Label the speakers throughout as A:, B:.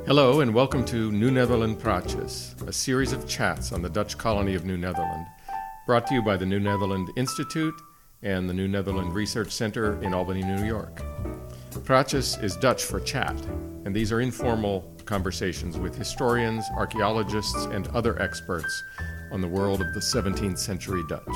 A: Hello and welcome to New Netherland Praatjes, a series of chats on the Dutch colony of New Netherland, brought to you by the New Netherland Institute and the New Netherland Research Center in Albany, New York. Praatjes is Dutch for chat, and these are informal conversations with historians, archaeologists, and other experts on the world of the 17th century Dutch.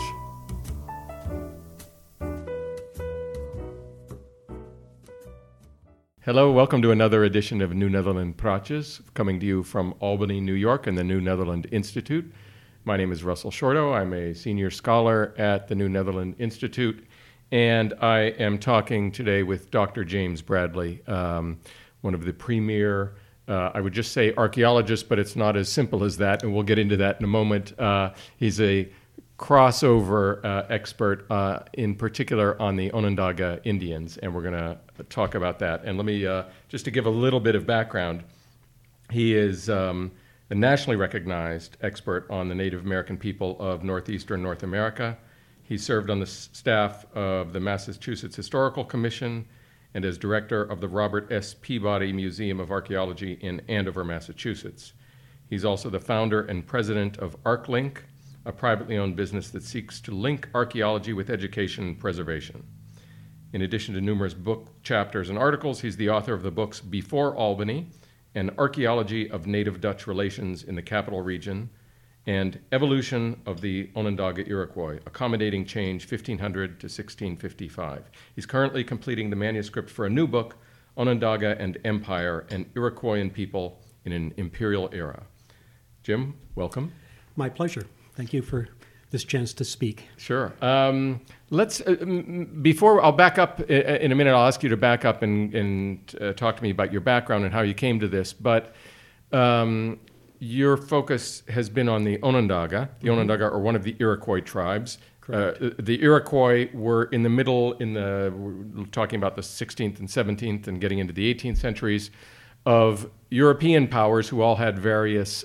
A: Hello, welcome to another edition of New Netherland Praatjes, coming to you from Albany, New York, and the New Netherland Institute. My name is Russell Shorto. I'm a senior scholar at the New Netherland Institute, and I am talking today with Dr. James Bradley, one of the premier, I would just say archaeologists, but it's not as simple as that, and we'll get into that in a moment. He's a crossover expert, in particular on the Onondaga Indians, and we're going to talk about that. And let me, just to give a little bit of background, he is a nationally recognized expert on the Native American people of northeastern North America. He served on the staff of the Massachusetts Historical Commission and as director of the Robert S. Peabody Museum of Archaeology in Andover, Massachusetts. He's also the founder and president of ArcLink, a privately owned business that seeks to link archaeology with education and preservation. In addition to numerous book chapters and articles, he's the author of the books Before Albany, An Archaeology of Native Dutch Relations in the Capital Region, and Evolution of the Onondaga Iroquois, Accommodating Change 1500 to 1655. He's currently completing the manuscript for a new book, Onondaga and Empire, an Iroquoian People in an Imperial Era. Jim, welcome.
B: My pleasure. Thank you for this chance to speak.
A: Sure. Let's before I'll back up in a minute. I'll ask you to back up and talk to me about your background and how you came to this. But your focus has been on the Onondaga. The Onondaga are one of the Iroquois tribes. The Iroquois were in the middle, we're talking about the 16th and 17th and getting into the 18th centuries, of European powers who all had various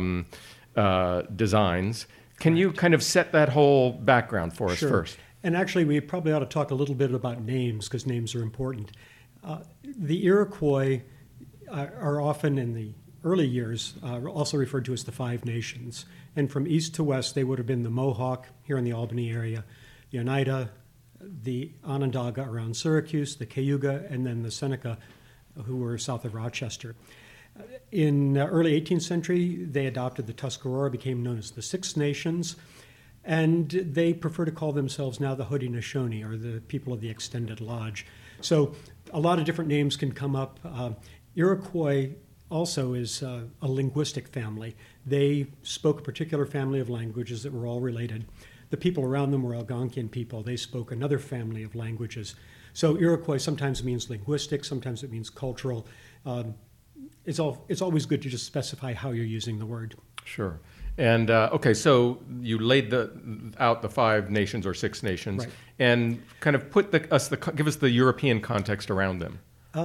A: designs. Can you kind of set that whole background for us first?
B: And actually, we probably ought to talk a little bit about names, because names are important. The Iroquois are often, in the early years, also referred to as the Five Nations. And from east to west, they would have been the Mohawk here in the Albany area, the Oneida, the Onondaga around Syracuse, the Cayuga, and then the Seneca, who were south of Rochester. In early 18th century, they adopted the Tuscarora, became known as the Six Nations, and they prefer to call themselves now the Haudenosaunee, or the people of the Extended Lodge. So a lot of different names can come up. Iroquois also is a linguistic family. They spoke a particular family of languages that were all related. The people around them were Algonquian people. They spoke another family of languages. So Iroquois sometimes means linguistic, sometimes it means cultural. It's always good to just specify how you're using the word.
A: Sure. And okay, so you laid out the Five Nations or Six Nations, right, and kind of give us the European context around them.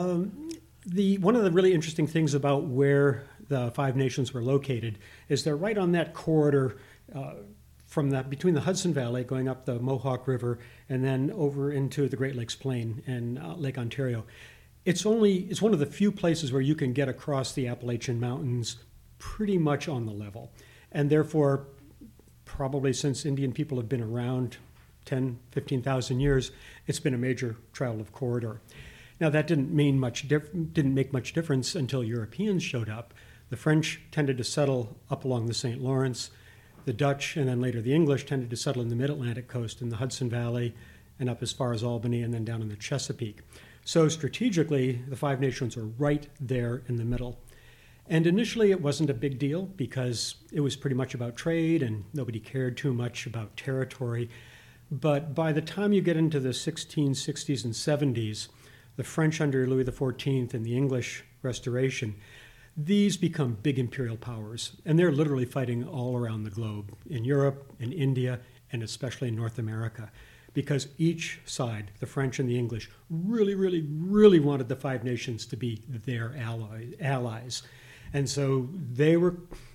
B: One of the really interesting things about where the Five Nations were located is they're right on that corridor between the Hudson Valley, going up the Mohawk River, and then over into the Great Lakes Plain and Lake Ontario. It's one of the few places where you can get across the Appalachian Mountains pretty much on the level. And therefore, probably since Indian people have been around 10, 15,000 years, it's been a major travel of corridor. Now, that didn't make much difference until Europeans showed up. The French tended to settle up along the St. Lawrence. The Dutch, and then later the English, tended to settle in the mid-Atlantic coast in the Hudson Valley and up as far as Albany and then down in the Chesapeake. So strategically, the Five Nations are right there in the middle. And initially, it wasn't a big deal because it was pretty much about trade and nobody cared too much about territory. But by the time you get into the 1660s and 70s, the French under Louis XIV and the English Restoration, these become big imperial powers. And they're literally fighting all around the globe, in Europe, in India, and especially in North America. Because each side, the French and the English, really, really, really wanted the Five Nations to be their allies. And so they were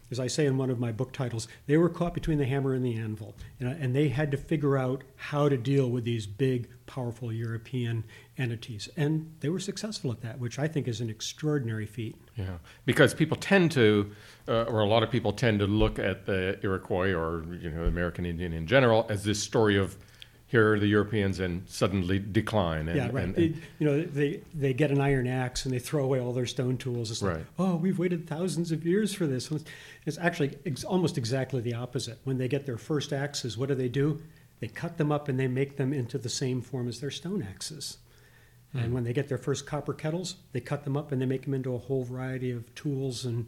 B: as I say in one of my book titles, they were caught between the hammer and the anvil, and they had to figure out how to deal with these big, powerful European entities. And they were successful at that, which I think is an extraordinary feat.
A: Yeah, because people tend to, or a lot of people tend to look at the Iroquois or the American Indian in general as this story of here are the Europeans and suddenly decline. And,
B: yeah, right. They get an iron axe and they throw away all their stone tools. It's like, oh, we've waited thousands of years for this. It's actually almost exactly the opposite. When they get their first axes, what do? They cut them up and they make them into the same form as their stone axes. And when they get their first copper kettles, they cut them up and they make them into a whole variety of tools and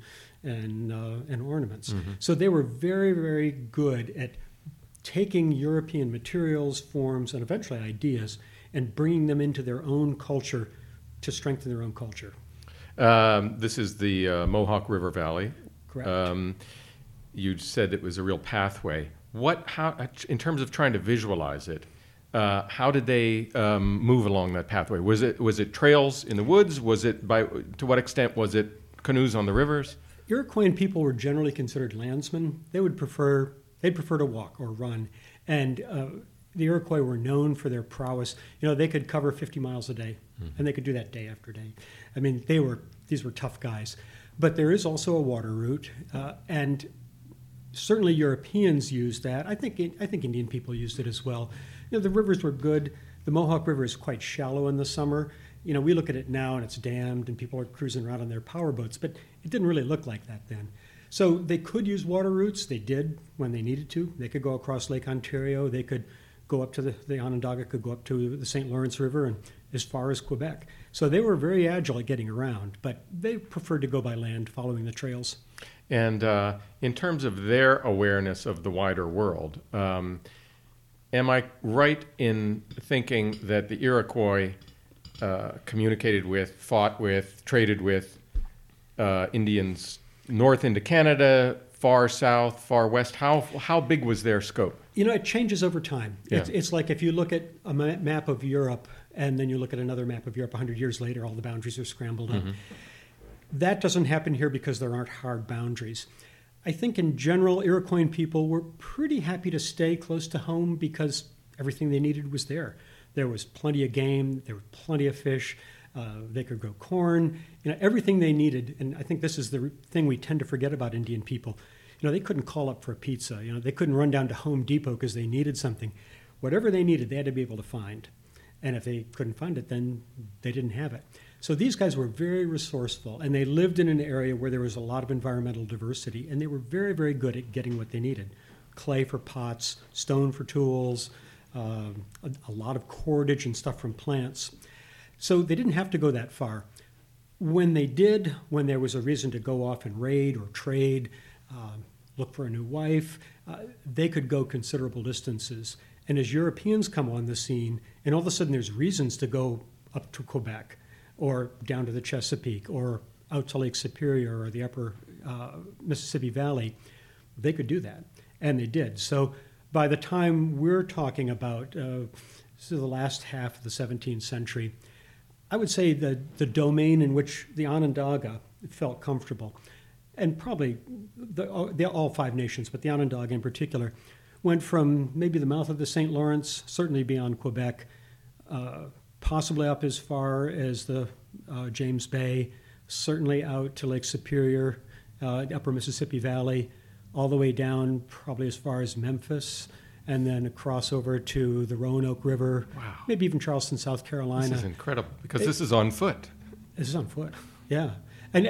B: ornaments. Mm-hmm. So they were very, very good at taking European materials, forms, and eventually ideas, and bringing them into their own culture to strengthen their own culture.
A: This is the Mohawk River Valley.
B: Correct.
A: You said it was a real pathway. How, in terms of trying to visualize it, how did they move along that pathway? Was it trails in the woods? To what extent was it canoes on the rivers?
B: Iroquois people were generally considered landsmen. They'd prefer to walk or run, and the Iroquois were known for their prowess. They could cover 50 miles a day, and they could do that day after day. I mean, these were tough guys. But there is also a water route, and certainly Europeans used that. I think Indian people used it as well. The rivers were good. The Mohawk River is quite shallow in the summer. We look at it now and it's dammed and people are cruising around on their power boats, but it didn't really look like that then. So they could use water routes. They did when they needed to. They could go across Lake Ontario. They could go up to the Onondaga, could go up to the St. Lawrence River and as far as Quebec. So they were very agile at getting around, but they preferred to go by land following the trails.
A: And in terms of their awareness of the wider world, am I right in thinking that the Iroquois communicated with, fought with, traded with Indians north into Canada, far south, far west? How big was their scope?
B: It changes over time.
A: Yeah.
B: It's like if you look at a map of Europe and then you look at another map of Europe 100 years later, all the boundaries are scrambled up. That doesn't happen here because there aren't hard boundaries. I think in general, Iroquois people were pretty happy to stay close to home because everything they needed was there. There was plenty of game, there was plenty of fish, they could grow corn, everything they needed. And I think this is the thing we tend to forget about Indian people. They couldn't call up for a pizza. They couldn't run down to Home Depot because they needed something. Whatever they needed, they had to be able to find. And if they couldn't find it, then they didn't have it. So these guys were very resourceful, and they lived in an area where there was a lot of environmental diversity, and they were very, very good at getting what they needed. Clay for pots, stone for tools, a lot of cordage and stuff from plants. So they didn't have to go that far. When they did, when there was a reason to go off and raid or trade, look for a new wife, they could go considerable distances. And as Europeans come on the scene, and all of a sudden there's reasons to go up to Quebec or down to the Chesapeake or out to Lake Superior or the upper Mississippi Valley, they could do that. And they did. So by the time we're talking about the last half of the 17th century, I would say the domain in which the Onondaga felt comfortable, and probably all five nations, but the Onondaga in particular, went from maybe the mouth of the St. Lawrence, certainly beyond Quebec, possibly up as far as the James Bay, certainly out to Lake Superior, upper Mississippi Valley, all the way down probably as far as Memphis, and then across over to the Roanoke River,
A: wow,
B: maybe even Charleston, South Carolina.
A: This is incredible, because this is on foot.
B: This is on foot, yeah. And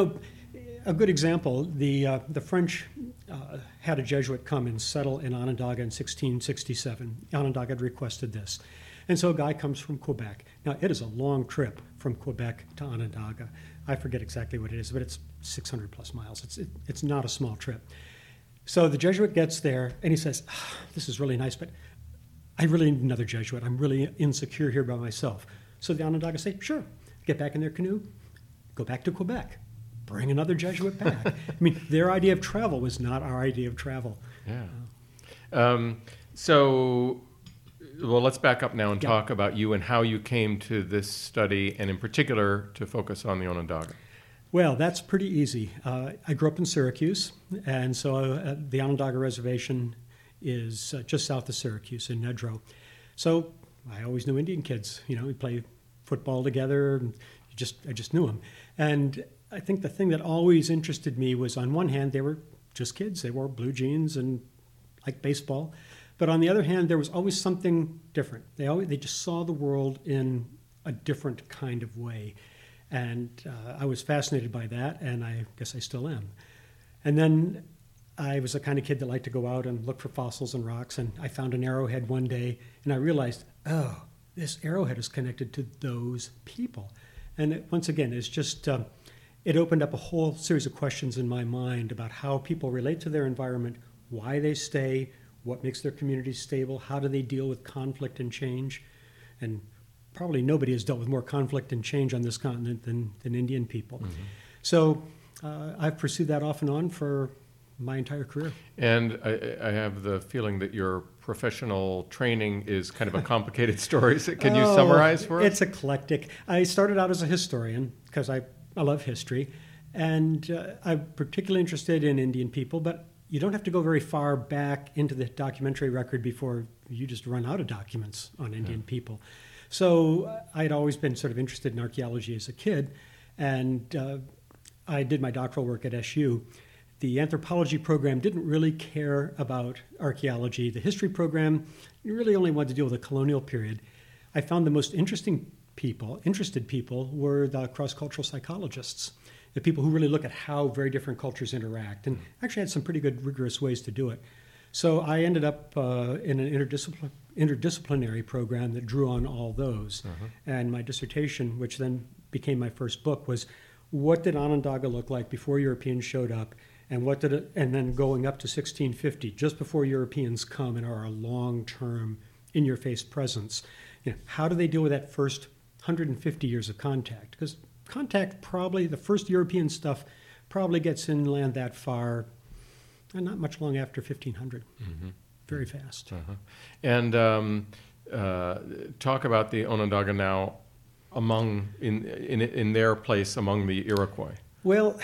B: a good example, the French had a Jesuit come and settle in Onondaga in 1667. Onondaga had requested this. And so a guy comes from Quebec. Now, it is a long trip from Quebec to Onondaga. I forget exactly what it is, but it's 600 plus miles. It's not a small trip. So the Jesuit gets there, and he says, this is really nice, but I really need another Jesuit. I'm really insecure here by myself. So the Onondaga say, sure, get back in their canoe, go back to Quebec, bring another Jesuit back. I mean, their idea of travel was not our idea of travel.
A: Yeah. Well, let's back up now and talk about you and how you came to this study, and in particular to focus on the Onondaga.
B: Well, that's pretty easy. I grew up in Syracuse, and so the Onondaga Reservation is just south of Syracuse in Nedrow. So I always knew Indian kids. You know, we play football together. And I just knew them. And I think the thing that always interested me was, on one hand, they were just kids. They wore blue jeans and liked baseball. But on the other hand, there was always something different. They just saw the world in a different kind of way. And I was fascinated by that, and I guess I still am. And then I was the kind of kid that liked to go out and look for fossils and rocks, and I found an arrowhead one day, and I realized, oh, this arrowhead is connected to those people. And once again, it's just, it opened up a whole series of questions in my mind about how people relate to their environment, why they stay, what makes their communities stable, how do they deal with conflict and change. And probably nobody has dealt with more conflict and change on this continent than Indian people. Mm-hmm. So I've pursued that off and on for my entire career.
A: And I have the feeling that your professional training is kind of a complicated story. So can you summarize for us?
B: It's eclectic. I started out as a historian because I love history, and I'm particularly interested in Indian people, but you don't have to go very far back into the documentary record before you just run out of documents on Indian people. So I'd always been sort of interested in archaeology as a kid, and I did my doctoral work at SU. The anthropology program didn't really care about archaeology. The history program really only wanted to deal with the colonial period. I found the most interested people were the cross-cultural psychologists, the people who really look at how very different cultures interact, and actually had some pretty good rigorous ways to do it. So I ended up in an interdisciplinary program that drew on all those. Uh-huh. And my dissertation, which then became my first book, was what did Onondaga look like before Europeans showed up? And then going up to 1650, just before Europeans come and are a long-term, in-your-face presence. You know, how do they deal with that first 150 years of contact? Because contact probably, the first European stuff probably gets inland that far, and not much long after 1500. Mm-hmm. Very fast.
A: Uh-huh. And talk about the Onondaga now in their place among the Iroquois.
B: Well,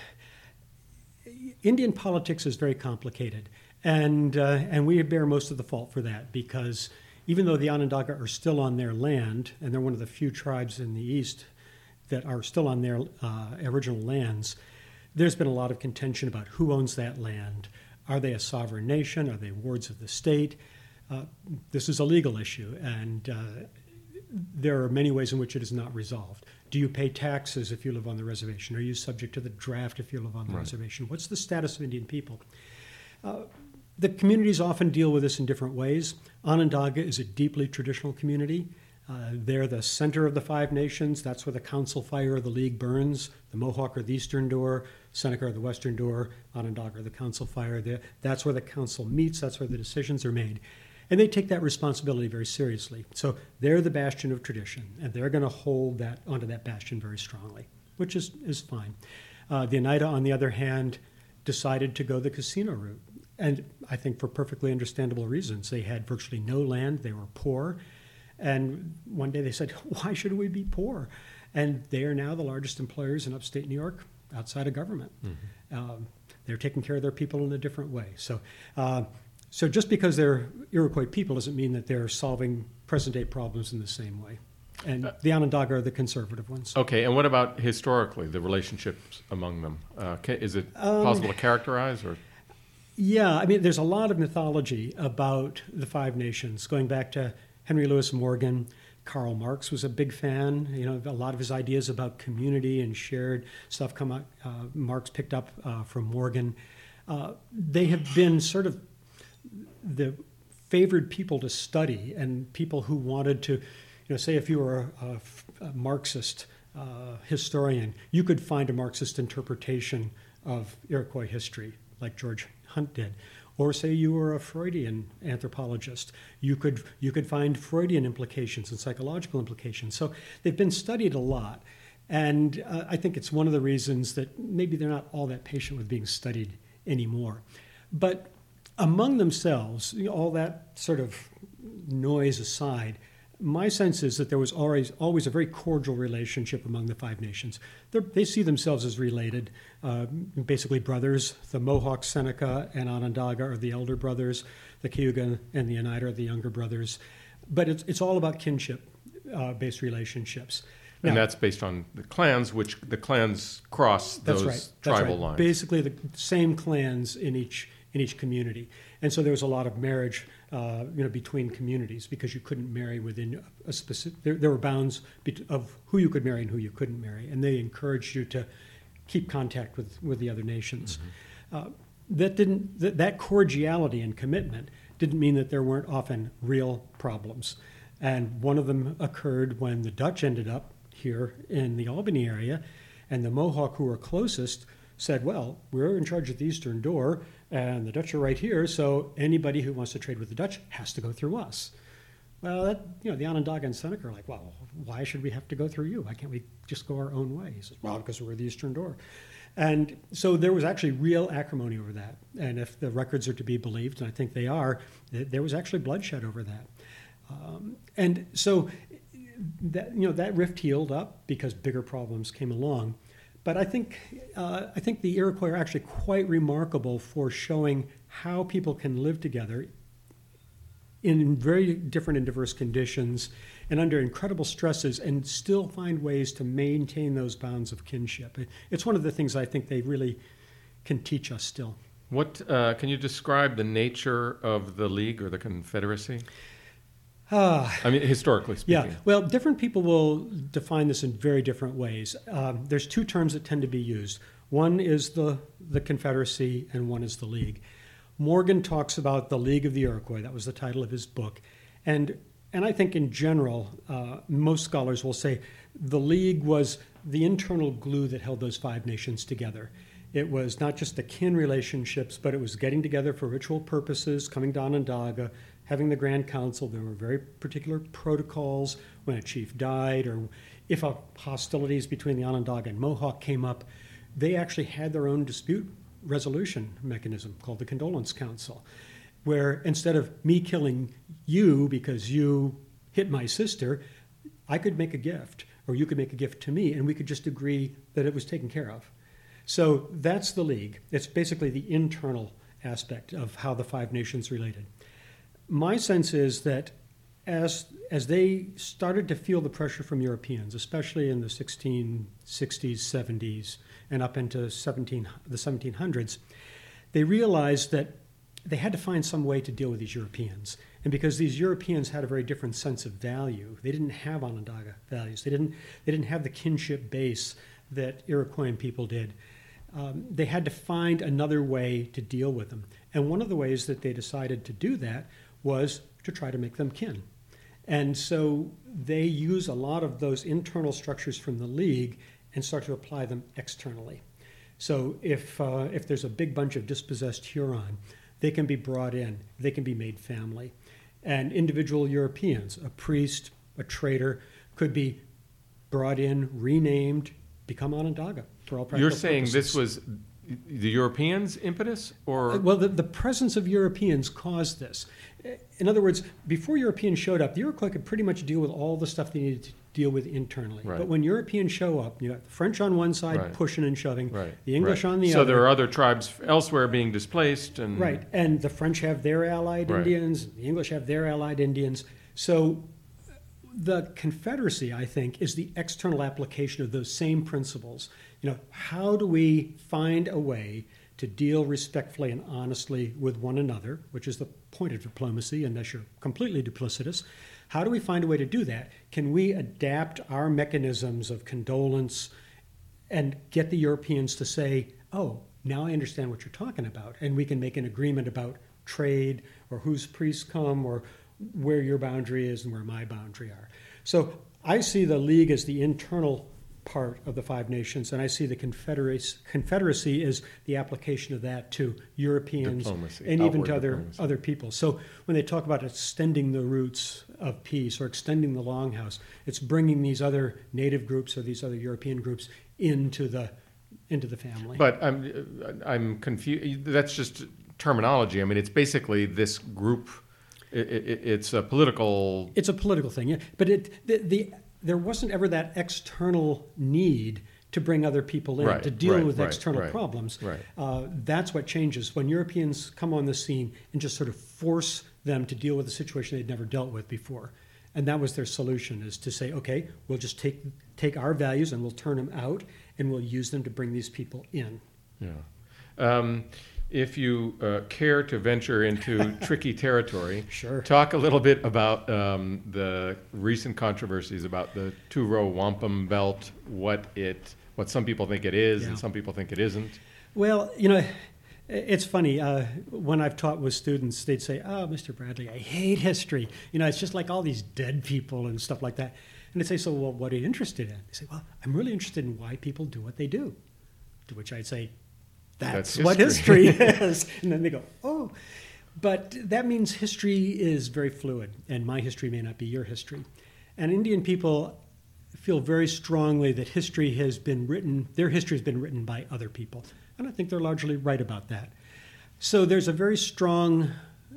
B: Indian politics is very complicated, and we bear most of the fault for that, because even though the Onondaga are still on their land, and they're one of the few tribes in the East that are still on their original lands, there's been a lot of contention about who owns that land. Are they a sovereign nation? Are they wards of the state? This is a legal issue, and there are many ways in which it is not resolved. Do you pay taxes if you live on the reservation? Are you subject to the draft if you live on the reservation? What's the status of Indian people? The communities often deal with this in different ways. Onondaga is a deeply traditional community. They're the center of the Five Nations. That's where the council fire of the League burns. The Mohawk are the eastern door, Seneca are the western door, Onondaga are the council fire. That's where the council meets. That's where the decisions are made. And they take that responsibility very seriously. So they're the bastion of tradition, and they're going to hold that onto that bastion very strongly, which is fine. The Oneida, on the other hand, decided to go the casino route, and I think for perfectly understandable reasons. They had virtually no land. They were poor. And one day they said, why should we be poor? And they are now the largest employers in upstate New York outside of government. Mm-hmm. They're taking care of their people in a different way. So just because they're Iroquois people doesn't mean that they're solving present-day problems in the same way. And the Onondaga are the conservative ones.
A: Okay, and what about historically, the relationships among them? Is it possible to characterize? Or?
B: Yeah, I mean, there's a lot of mythology about the Five Nations, going back to Henry Louis Morgan. Karl Marx was a big fan. You know, a lot of his ideas about community and shared stuff Marx picked up from Morgan. They have been sort of the favored people to study, and people who wanted to, say if you were a Marxist historian, you could find a Marxist interpretation of Iroquois history, like George Hunt did. Or say you were a Freudian anthropologist, you could find Freudian implications and psychological implications. So they've been studied a lot, and I think it's one of the reasons that maybe they're not all that patient with being studied anymore. But among themselves, all that sort of noise aside, My sense is that there was always a very cordial relationship among the Five Nations. They see themselves as related, basically brothers. The Mohawk, Seneca, and Onondaga are the elder brothers. The Cayuga and the Oneida are the younger brothers. But it's all about kinship-based relationships. Now,
A: and that's based on the clans, which the clans cross those tribal lines.
B: Basically, the same clans in each community, and so there was a lot of marriage, between communities because you couldn't marry within a specific. There were bounds of who you could marry and who you couldn't marry, and they encouraged you to keep contact with the other nations. That cordiality and commitment didn't mean that there weren't often real problems, and one of them occurred when the Dutch ended up here in the Albany area, and the Mohawk, who were closest, said, well, we're in charge of the eastern door, and the Dutch are right here, so anybody who wants to trade with the Dutch has to go through us. Well, the Onondaga and Seneca are like, well, why should we have to go through you? Why can't we just go our own way? He says, well, because we're the eastern door. And so there was actually real acrimony over that. And if the records are to be believed, and I think they are, there was actually bloodshed over that. And so that rift healed up because bigger problems came along. But I think the Iroquois are actually quite remarkable for showing how people can live together in very different and diverse conditions and under incredible stresses and still find ways to maintain those bounds of kinship. It's one of the things I think they really can teach us still.
A: What can you describe the nature of the League or the Confederacy? Historically speaking.
B: Yeah, well, different people will define this in very different ways. There's two terms that tend to be used. One is the Confederacy and one is the League. Morgan talks about the League of the Iroquois. That was the title of his book. And I think in general, most scholars will say the League was the internal glue that held those five nations together. It was not just the kin relationships, but it was getting together for ritual purposes, coming to Onondaga, having the Grand Council. There were very particular protocols when a chief died or if hostilities between the Onondaga and Mohawk came up. They actually had their own dispute resolution mechanism called the Condolence Council, where instead of me killing you because you hit my sister, I could make a gift, or you could make a gift to me, and we could just agree that it was taken care of. So that's the League. It's basically the internal aspect of how the five nations related. My sense is that as they started to feel the pressure from Europeans, especially in the 1660s, 70s, and up into the 1700s, they realized that they had to find some way to deal with these Europeans. And because these Europeans had a very different sense of value, they didn't have Onondaga values. They didn't have the kinship base that Iroquois people did. They had to find another way to deal with them. And one of the ways that they decided to do that was to try to make them kin. And so they use a lot of those internal structures from the League and start to apply them externally. So if there's a big bunch of dispossessed Huron, they can be brought in, they can be made family. And individual Europeans, a priest, a trader, could be brought in, renamed, become Onondaga for all practical
A: You're saying
B: purposes.
A: This was the Europeans' impetus? Or
B: Well, the presence of Europeans caused this. In other words, before Europeans showed up, the Iroquois could pretty much deal with all the stuff they needed to deal with internally.
A: Right.
B: But when Europeans show up, you got the French on one side
A: Right.
B: pushing and shoving,
A: Right.
B: the English
A: Right.
B: on the
A: so
B: other.
A: there are other tribes elsewhere being displaced. And
B: Right, and the French have their allied
A: Right.
B: Indians, the English have their allied Indians. So the Confederacy, I think, is the external application of those same principles. How do we find a way to deal respectfully and honestly with one another, which is the point of diplomacy, unless you're completely duplicitous. How do we find a way to do that? Can we adapt our mechanisms of condolence and get the Europeans to say, oh, now I understand what you're talking about, and we can make an agreement about trade or whose priests come or where your boundary is and where my boundary are. So I see the League as the internal part of the five nations, and I see the Confederacy as the application of that to Europeans
A: Diplomacy,
B: and even
A: outward
B: to
A: diplomacy.
B: other people. So when they talk about extending the roots of peace or extending the longhouse, it's bringing these other native groups or these other European groups into the family.
A: But I'm confused. That's just terminology. I mean, it's basically this group. it's a political.
B: It's a political thing, yeah. But there wasn't ever that external need to bring other people in to deal with external problems.
A: Right.
B: That's what changes when Europeans come on the scene and just sort of force them to deal with a situation they'd never dealt with before. And that was their solution, is to say, okay, we'll just take our values and we'll turn them out and we'll use them to bring these people in.
A: Yeah. If you care to venture into tricky territory,
B: sure.
A: Talk a little bit about the recent controversies about the two-row wampum belt, what some people think it is and some people think it isn't.
B: Well, it's funny. When I've taught with students, they'd say, "Oh, Mr. Bradley, I hate history. It's just like all these dead people and stuff like that." And I'd say, "So, well, what are you interested in?" They say, "Well, I'm really interested in why people do what they do." To which I'd say, That's what history is. And then they go, "Oh." But that means history is very fluid, and my history may not be your history. And Indian people feel very strongly that their history has been written by other people. And I think they're largely right about that. So there's a very strong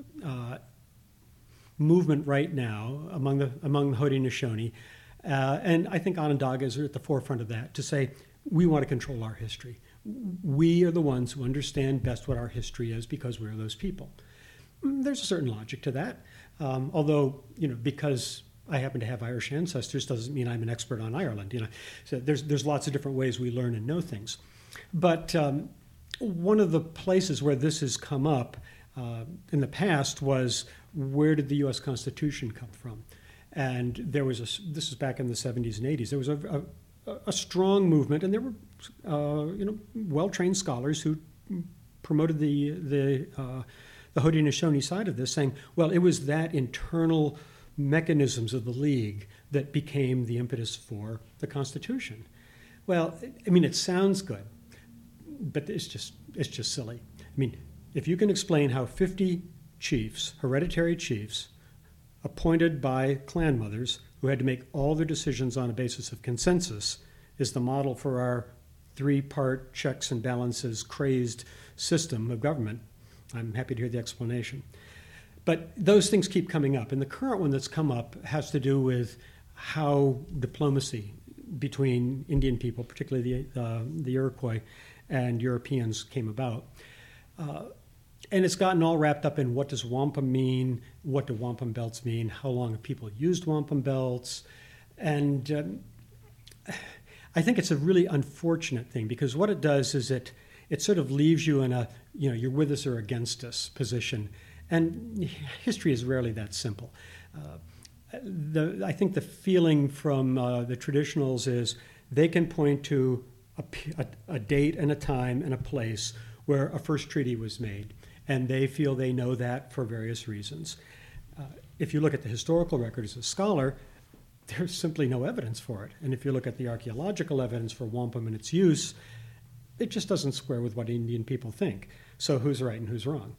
B: movement right now among the Haudenosaunee, and I think Onondagas are at the forefront of that, to say, we want to control our history. We are the ones who understand best what our history is because we're those people. There's a certain logic to that, although, because I happen to have Irish ancestors doesn't mean I'm an expert on Ireland. So there's lots of different ways we learn and know things. But one of the places where this has come up in the past was, where did the U.S. Constitution come from? And this is back in the 70s and 80s. There was a strong movement, and there were well-trained scholars who promoted the Haudenosaunee side of this, saying, well, it was that internal mechanisms of the League that became the impetus for the Constitution. Well, it sounds good, but it's just silly. If you can explain how 50 chiefs, hereditary chiefs, appointed by clan mothers, who had to make all their decisions on a basis of consensus, is the model for our three-part checks and balances crazed system of government, I'm happy to hear the explanation. But those things keep coming up. And the current one that's come up has to do with how diplomacy between Indian people, particularly the Iroquois, and Europeans came about. And it's gotten all wrapped up in, what does wampum mean? What do wampum belts mean? How long have people used wampum belts? And I think it's a really unfortunate thing, because what it does is it sort of leaves you in a, you're with us or against us position. And history is rarely that simple. I think the feeling from the traditionals is they can point to a date and a time and a place where a first treaty was made, and they feel they know that for various reasons. If you look at the historical record as a scholar, there's simply no evidence for it. And if you look at the archaeological evidence for wampum and its use, it just doesn't square with what Indian people think. So who's right and who's wrong?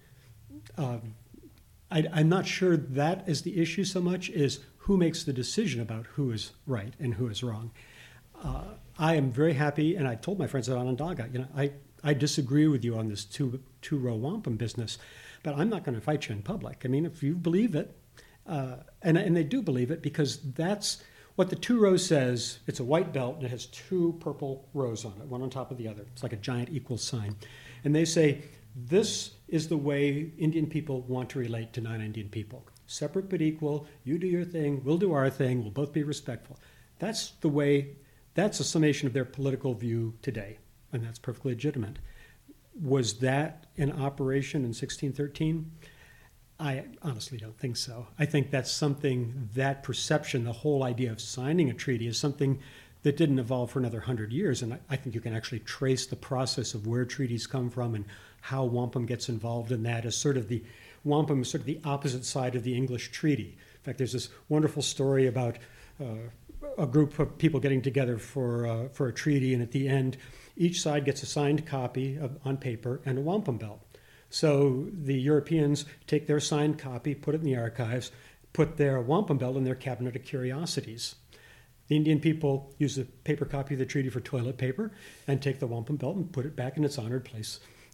B: I'm not sure that is the issue so much, is who makes the decision about who is right and who is wrong. I am very happy, and I told my friends at Onondaga, I disagree with you on this two-row wampum business, but I'm not going to fight you in public. If you believe it, and they do believe it, because that's what the two rows says. It's a white belt, and it has two purple rows on it, one on top of the other. It's like a giant equal sign. And they say, this is the way Indian people want to relate to non-Indian people. Separate but equal. You do your thing, we'll do our thing, we'll both be respectful. That's the way, that's a summation of their political view today, and that's perfectly legitimate. Was that in operation in 1613? I honestly don't think so. I think that's something, that perception, the whole idea of signing a treaty, is something that didn't evolve for another 100 years. And I think you can actually trace the process of where treaties come from and how wampum gets involved in that, as sort of the wampum is sort of the opposite side of the English treaty. In fact, there's this wonderful story about a group of people getting together for a treaty, and at the end, each side gets a signed copy on paper and a wampum belt. So the Europeans take their signed copy, put it in the archives, put their wampum belt in their cabinet of curiosities. The Indian people use the paper copy of the treaty for toilet paper and take the wampum belt and put it back in its honored place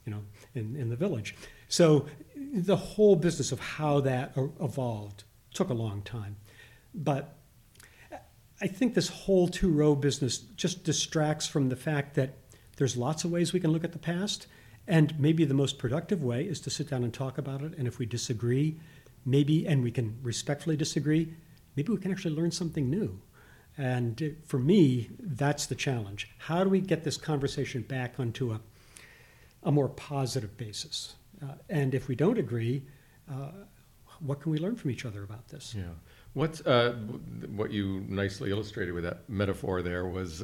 B: in the village. So the whole business of how that evolved took a long time. But I think this whole two-row business just distracts from the fact that there's lots of ways we can look at the past, and maybe the most productive way is to sit down and talk about it. And if we disagree, and we can respectfully disagree, maybe we can actually learn something new. And for me, that's the challenge. How do we get this conversation back onto a more positive basis? And if we don't agree, what can we learn from each other about this?
A: Yeah. What you nicely illustrated with that metaphor there was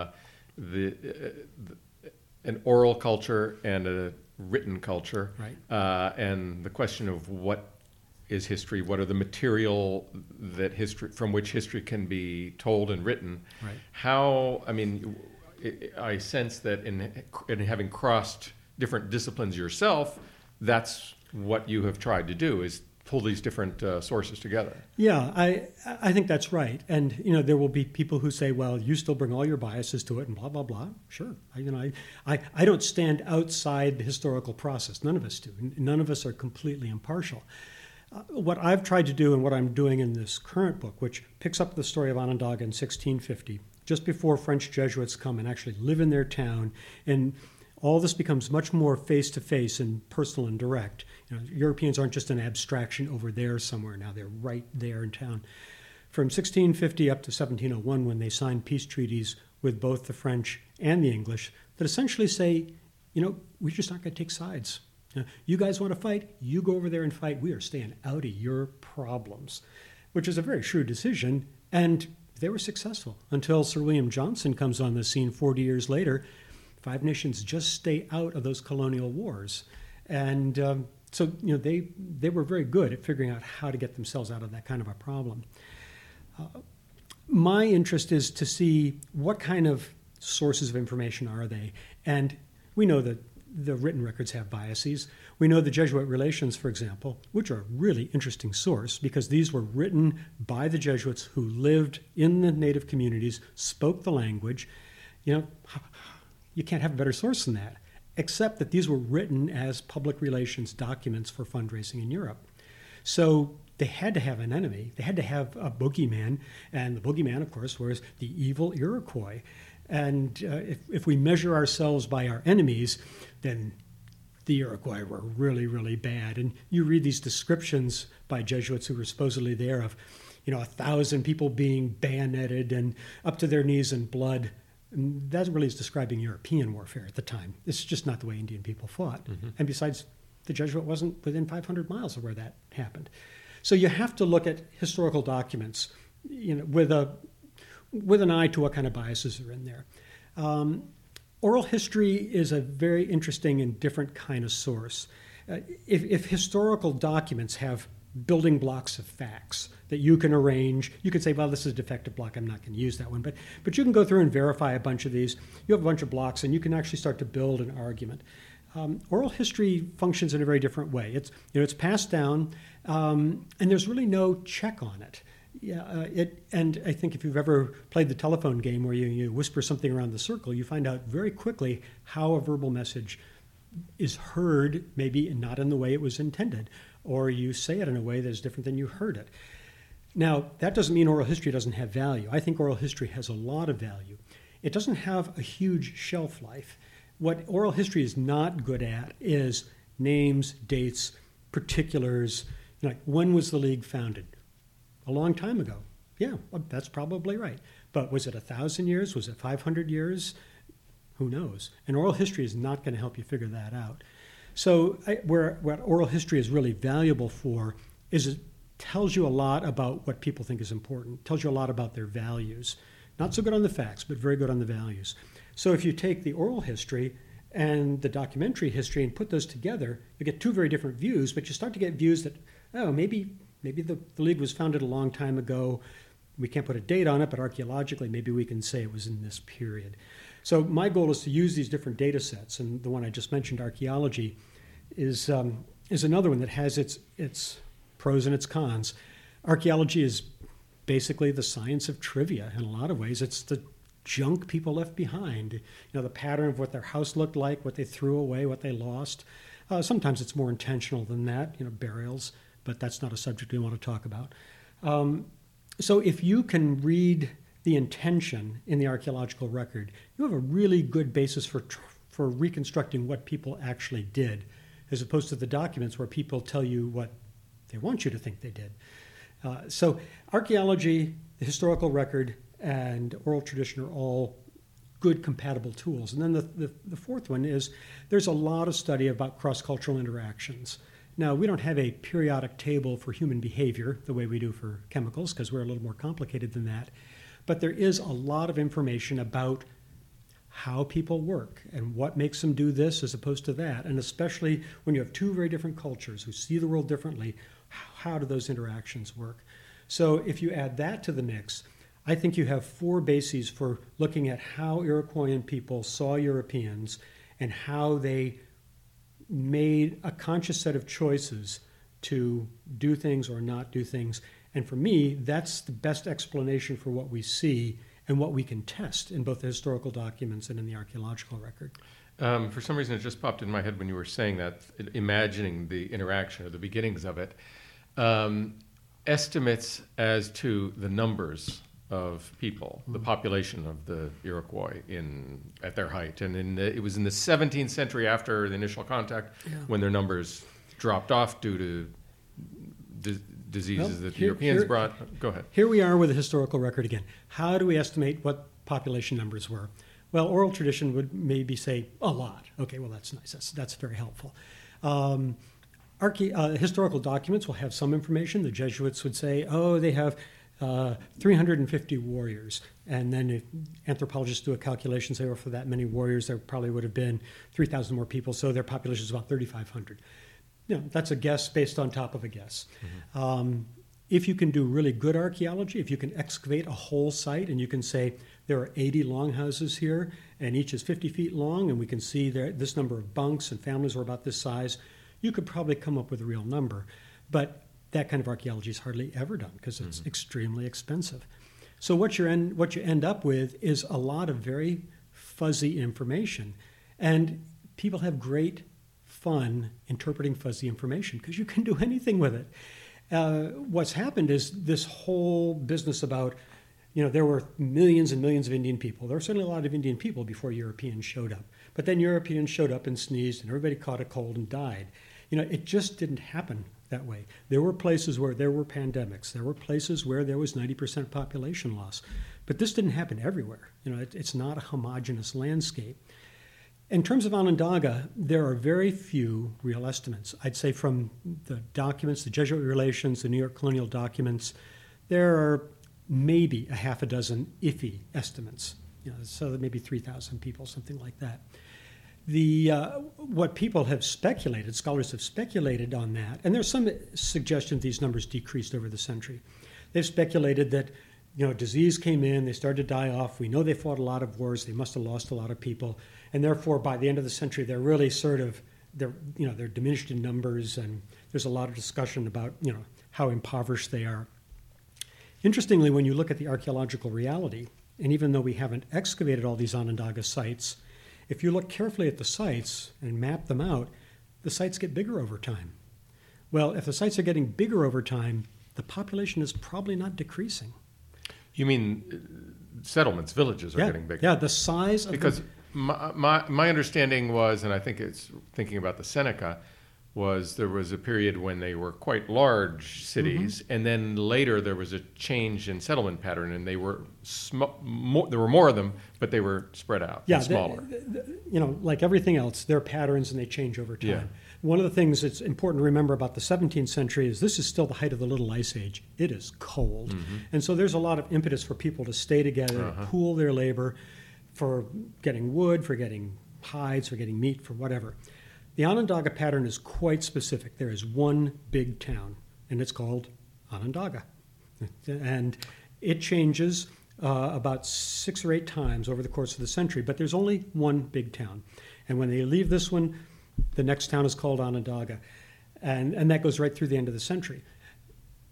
A: an oral culture and a written culture,
B: right?
A: And the question of what is history, what are the material from which history can be told and written.
B: Right.
A: I sense that in having crossed different disciplines yourself, that's what you have tried to do, is pull these different sources together.
B: Yeah, I think that's right. And there will be people who say, well, you still bring all your biases to it and blah, blah, blah. Sure. I don't stand outside the historical process. None of us do. None of us are completely impartial. What I've tried to do and what I'm doing in this current book, which picks up the story of Onondaga in 1650, just before French Jesuits come and actually live in their town, and all this becomes much more face-to-face and personal and direct. Europeans aren't just an abstraction over there somewhere now. They're right there in town. From 1650 up to 1701, when they signed peace treaties with both the French and the English that essentially say, we just aren't going to take sides. You guys want to fight? You go over there and fight. We are staying out of your problems, which is a very shrewd decision. And they were successful until Sir William Johnson comes on the scene 40 years later. Five Nations just stay out of those colonial wars. And so they were very good at figuring out how to get themselves out of that kind of a problem. My interest is to see what kind of sources of information are they. And we know that the written records have biases. We know the Jesuit Relations, for example, which are a really interesting source because these were written by the Jesuits who lived in the native communities, spoke the language. You can't have a better source than that, except that these were written as public relations documents for fundraising in Europe. So they had to have an enemy. They had to have a boogeyman, and the boogeyman, of course, was the evil Iroquois. And if we measure ourselves by our enemies, then the Iroquois were really, really bad. And you read these descriptions by Jesuits who were supposedly there of, 1,000 people being bayoneted and up to their knees in blood. And that really is describing European warfare at the time. It's just not the way Indian people fought. Mm-hmm. And besides, the Jesuit wasn't within 500 miles of where that happened. So you have to look at historical documents, with an eye to what kind of biases are in there. Oral history is a very interesting and different kind of source. If historical documents have building blocks of facts that you can arrange, you could say, well, this is a defective block, I'm not going to use that one. But you can go through and verify a bunch of these. You have a bunch of blocks, and you can actually start to build an argument. Oral history functions in a very different way. It's passed down, and there's really no check on it. And I think if you've ever played the telephone game where you whisper something around the circle, you find out very quickly how a verbal message is heard, maybe not in the way it was intended, or you say it in a way that is different than you heard it. Now, that doesn't mean oral history doesn't have value. I think oral history has a lot of value. It doesn't have a huge shelf life. What oral history is not good at is names, dates, particulars, like when was the League founded? A long time ago. Yeah, that's probably right. But was it 1,000 years? Was it 500 years? Who knows? And oral history is not going to help you figure that out. So what oral history is really valuable for is it tells you a lot about what people think is important, tells you a lot about their values. Not so good on the facts, but very good on the values. So if you take the oral history and the documentary history and put those together, you get two very different views, but you start to get views that, maybe the League was founded a long time ago. We can't put a date on it, but archaeologically, maybe we can say it was in this period. So my goal is to use these different data sets, and the one I just mentioned, archaeology, is another one that has its pros and its cons. Archaeology is basically the science of trivia in a lot of ways. It's the junk people left behind. You know, the pattern of what their house looked like, what they threw away, what they lost. Sometimes it's more intentional than that, you know, burials, but that's not a subject we want to talk about. So if you can read the intention in the archaeological record, you have a really good basis for reconstructing what people actually did, as opposed to the documents where people tell you what they want you to think they did. So archaeology, the historical record, and oral tradition are all good compatible tools. And then the fourth one is there's a lot of study about cross-cultural interactions. Now, we don't have a periodic table for human behavior the way we do for chemicals, because we're a little more complicated than that. But there is a lot of information about how people work and what makes them do this as opposed to that. And especially when you have two very different cultures who see the world differently, how do those interactions work? So if you add that to the mix, I think you have four bases for looking at how Iroquoian people saw Europeans and how they made a conscious set of choices to do things or not do things. And for me, that's the best explanation for what we see and what we can test in both the historical documents and in the archaeological record.
A: For some reason, it just popped in my head when you were saying that, imagining the interaction or the beginnings of it. Estimates as to the numbers of people, the population of the Iroquois at their height. And it was in the 17th century, after the initial contact, when their numbers dropped off due to diseases that the Europeans brought. Go ahead.
B: Here we are with the historical record again. How do we estimate what population numbers were? Well, oral tradition would maybe say a lot. Okay, well, that's nice. That's very helpful. Historical documents will have some information. The Jesuits would say, oh, they have 350 warriors. And then if anthropologists do a calculation, say, well, for that many warriors, there probably would have been 3,000 more people, so their population is about 3,500. You know, that's a guess based on top of a guess. Mm-hmm. If you can do really good archaeology, if you can excavate a whole site and you can say there are 80 longhouses here and each is 50 feet long and we can see this number of bunks and families were about this size, you could probably come up with a real number. But that kind of archaeology is hardly ever done because it's extremely expensive. So what you end up with is a lot of very fuzzy information. And people have great fun interpreting fuzzy information because you can do anything with it. What's happened is this whole business about, there were millions and millions of Indian people. There were certainly a lot of Indian people before Europeans showed up. But then Europeans showed up and sneezed and everybody caught a cold and died. It just didn't happen that way. There were places where there were pandemics. There were places where there was 90% population loss. But this didn't happen everywhere. It's not a homogeneous landscape. In terms of Onondaga, there are very few real estimates. I'd say from the documents, the Jesuit relations, the New York colonial documents, there are maybe a half a dozen iffy estimates. So maybe 3,000 people, something like that. What people have speculated, scholars have speculated on that, and there's some suggestion these numbers decreased over the century. They've speculated that disease came in, they started to die off. We know they fought a lot of wars, they must have lost a lot of people, and therefore by the end of the century they're really they're diminished in numbers, and there's a lot of discussion about how impoverished they are. Interestingly, when you look at the archaeological reality, and even though we haven't excavated all these Onondaga sites, if you look carefully at the sites and map them out, the sites get bigger over time. Well, if the sites are getting bigger over time, the population is probably not decreasing.
A: You mean settlements, villages are getting bigger?
B: Yeah, the size of
A: because my understanding was, and I think it's thinking about the Seneca, was there was a period when they were quite large cities, and then later there was a change in settlement pattern, and they were there were more of them, but they were spread out, and smaller.
B: Like everything else, there are patterns and they change over time.
A: Yeah.
B: One of the things that's important to remember about the 17th century is this is still the height of the Little Ice Age. It is cold, and so there's a lot of impetus for people to stay together, pool their labor, for getting wood, for getting hides, for getting meat, for whatever. The Onondaga pattern is quite specific. There is one big town, and it's called Onondaga. And it changes about 6 or 8 times over the course of the century, but there's only one big town. And when they leave this one, the next town is called Onondaga. And that goes right through the end of the century.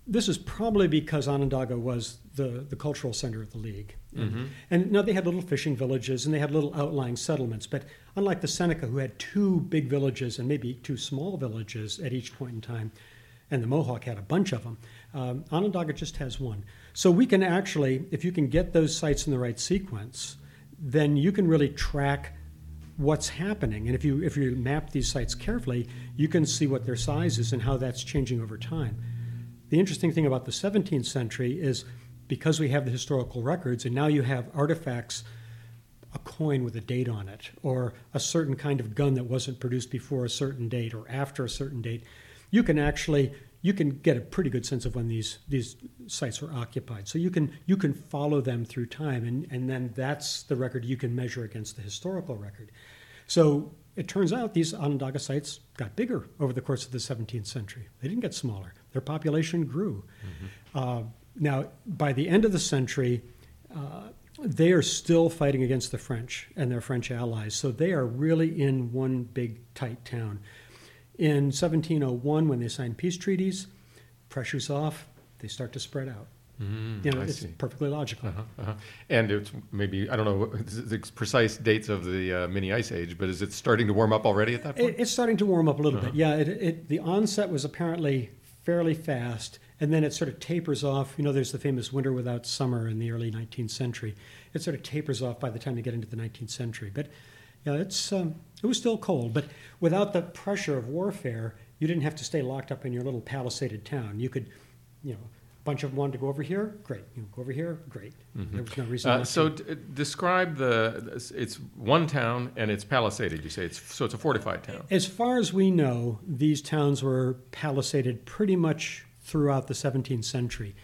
B: This is probably because Onondaga was the cultural center of the League.
A: Mm-hmm.
B: And now they had little fishing villages and they had little outlying settlements. But unlike the Seneca, who had 2 big villages and maybe 2 small villages at each point in time, and the Mohawk had a bunch of them, Onondaga just has 1. So we can actually, if you can get those sites in the right sequence, then you can really track what's happening. And if you map these sites carefully, you can see what their size is and how that's changing over time. The interesting thing about the 17th century is because we have the historical records and now you have artifacts, a coin with a date on it, or a certain kind of gun that wasn't produced before a certain date or after a certain date, you can get a pretty good sense of when these sites were occupied. So you can follow them through time, and then that's the record you can measure against the historical record. So it turns out these Onondaga sites got bigger over the course of the 17th century. They didn't get smaller. Their population grew. Mm-hmm. Now, by the end of the century, they are still fighting against the French and their French allies. So they are really in one big, tight town. In 1701, when they signed peace treaties, pressure's off, they start to spread out. It's perfectly logical.
A: And it's maybe, I don't know the precise dates of the mini ice age, but is it starting to warm up already at that point?
B: It's starting to warm up a little bit. Yeah, the onset was apparently fairly fast, and then it sort of tapers off. There's the famous winter without summer in the early 19th century. It sort of tapers off by the time you get into the 19th century. But yeah, it was still cold. But without the pressure of warfare, you didn't have to stay locked up in your little palisaded town. You could, a bunch of them wanted to go over here, great. Go over here, great. Mm-hmm. There was no reason not to.
A: Describe it's one town and it's palisaded, you say. So it's a fortified town.
B: As far as we know, these towns were palisaded pretty much throughout the 17th century.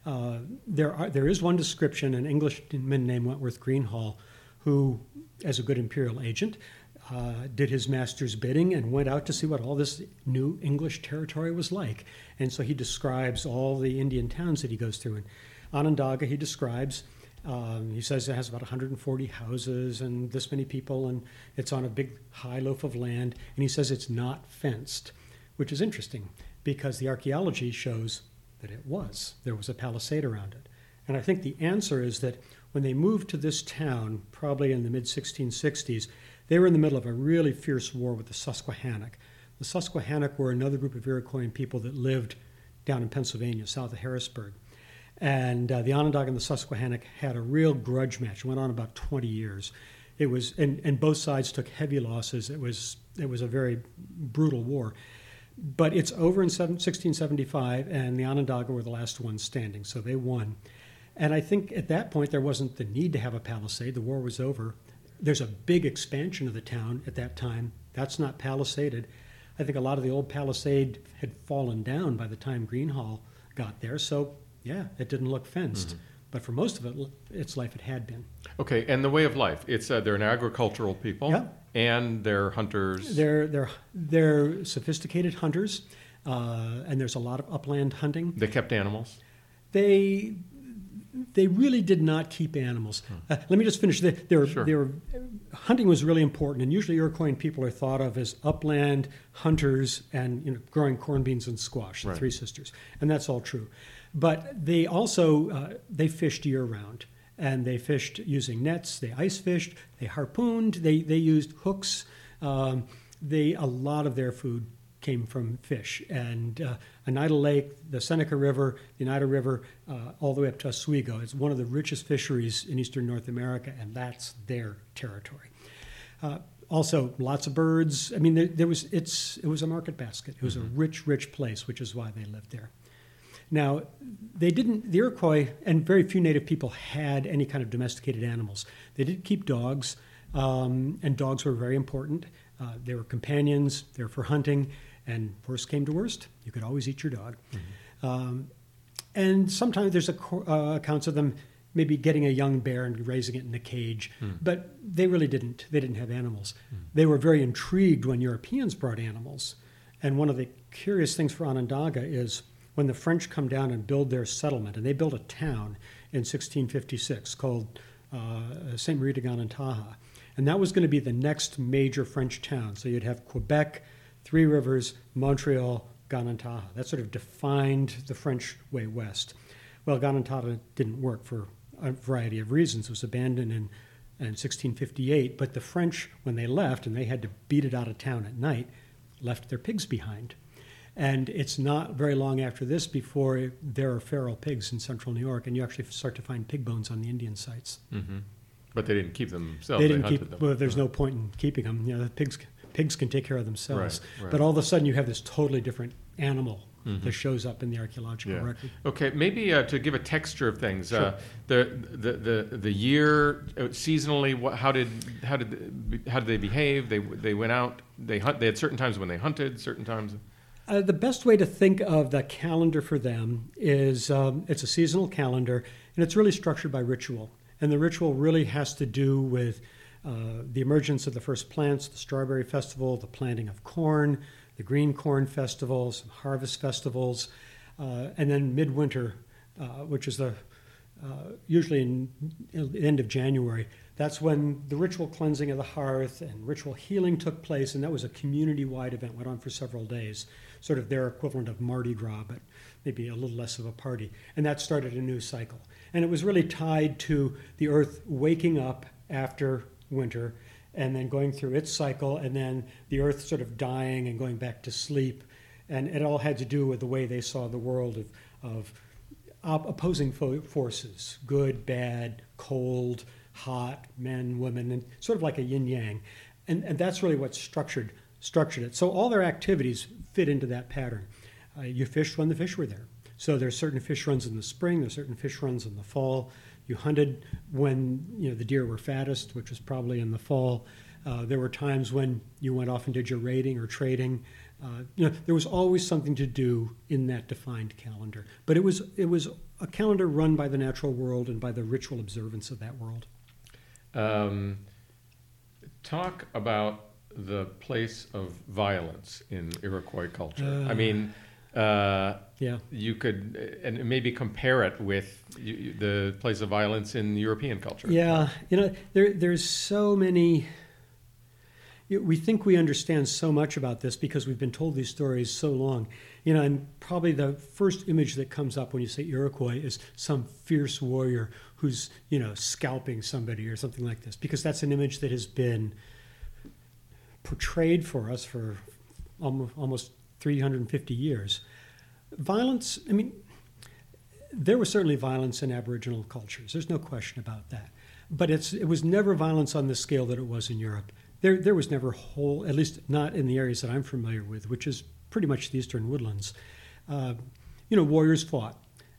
B: There is one description, an Englishman named Wentworth Greenhall, who, as a good imperial agent, did his master's bidding and went out to see what all this new English territory was like. And so he describes all the Indian towns that he goes through. And Onondaga, he describes, he says it has about 140 houses and this many people, and it's on a big high loaf of land. And he says it's not fenced, which is interesting because the archaeology shows that it was. There was a palisade around it. And I think the answer is that when they moved to this town, probably in the mid-1660s, they were in the middle of a really fierce war with the Susquehannock. The Susquehannock were another group of Iroquoian people that lived down in Pennsylvania, south of Harrisburg. And the Onondaga and the Susquehannock had a real grudge match. It went on about 20 years. It was, and both sides took heavy losses. It was a very brutal war. But it's over in 1675, and the Onondaga were the last ones standing, so they won. And I think at that point there wasn't the need to have a palisade. The war was over. There's a big expansion of the town at that time. That's not palisaded. I think a lot of the old palisade had fallen down by the time Greenhall got there. So, yeah, it didn't look fenced. Mm-hmm. But for most of it, its life it had been.
A: Okay, and the way of life. It's they're an agricultural people,
B: yeah.
A: And they're hunters.
B: They're sophisticated hunters, and there's a lot of upland hunting.
A: They kept animals?
B: They really did not keep animals. Let me just finish. Hunting was really important, and usually Iroquoian people are thought of as upland hunters and growing corn, beans, and squash, the Three Sisters, and that's all true. But they also they fished year-round, and they fished using nets. They ice fished. They harpooned. They used hooks. A lot of their food came from fish. And Oneida Lake, the Seneca River, the Oneida River, all the way up to Oswego. It's one of the richest fisheries in eastern North America, and that's their territory. Also, lots of birds. I mean, it was a market basket. It was a rich, rich place, which is why they lived there. Now, the Iroquois and very few native people had any kind of domesticated animals. They did keep dogs, and dogs were very important. They were companions. They were for hunting. And worst came to worst, you could always eat your dog. Mm-hmm. And sometimes there's accounts of them maybe getting a young bear and raising it in a cage. Mm. But they really didn't. They didn't have animals. Mm. They were very intrigued when Europeans brought animals. And one of the curious things for Onondaga is when the French come down and build their settlement, and they built a town in 1656 called St. Marie de Ganantaha. And that was going to be the next major French town. So you'd have Quebec, Three Rivers, Montreal, Ganantaha. That sort of defined the French way west. Well, Ganantaha didn't work for a variety of reasons. It was abandoned in 1658, but the French, when they left, and they had to beat it out of town at night, left their pigs behind. And it's not very long after this before there are feral pigs in central New York, and you actually start to find pig bones on the Indian sites.
A: Mm-hmm. But they didn't keep them themselves.
B: They didn't
A: hunted
B: keep.
A: them.
B: Well, there's no point in keeping them. You know, the pigs can take care of themselves.
A: Right.
B: But all of a sudden, you have this totally different animal that shows up in the archaeological record.
A: Okay, maybe to give a texture of things,
B: Sure.
A: the year seasonally, how did they behave? They went out. They had certain times when they hunted, certain times.
B: The best way to think of the calendar for them is it's a seasonal calendar, and it's really structured by ritual. And the ritual really has to do with the emergence of the first plants, the strawberry festival, the planting of corn, the green corn festivals, harvest festivals, and then midwinter, which is usually in the end of January. That's when the ritual cleansing of the hearth and ritual healing took place, and that was a community-wide event, went on for several days, sort of their equivalent of Mardi Gras, but maybe a little less of a party. And that started a new cycle. And it was really tied to the earth waking up after winter and then going through its cycle, and then the earth sort of dying and going back to sleep. And it all had to do with the way they saw the world of opposing forces, good, bad, cold, hot, men, women, and sort of like a yin-yang. And that's really what structured it. So all their activities fit into that pattern. You fished when the fish were there. So there's certain fish runs in the spring, there's certain fish runs in the fall. You hunted when the deer were fattest, which was probably in the fall. There were times when you went off and did your raiding or trading. There was always something to do in that defined calendar. But it was a calendar run by the natural world and by the ritual observance of that world.
A: Talk about the place of violence in Iroquois culture. I mean, you could and maybe compare it with the place of violence in European culture.
B: Yeah, there's so many. We think we understand so much about this because we've been told these stories so long. And probably the first image that comes up when you say Iroquois is some fierce warrior who's, scalping somebody or something like this, because that's an image that has been portrayed for us for almost 350 years. Violence, there was certainly violence in Aboriginal cultures. There's no question about that. But it was never violence on the scale that it was in Europe. There was never at least not in the areas that I'm familiar with, which is pretty much the eastern woodlands. Warriors fought,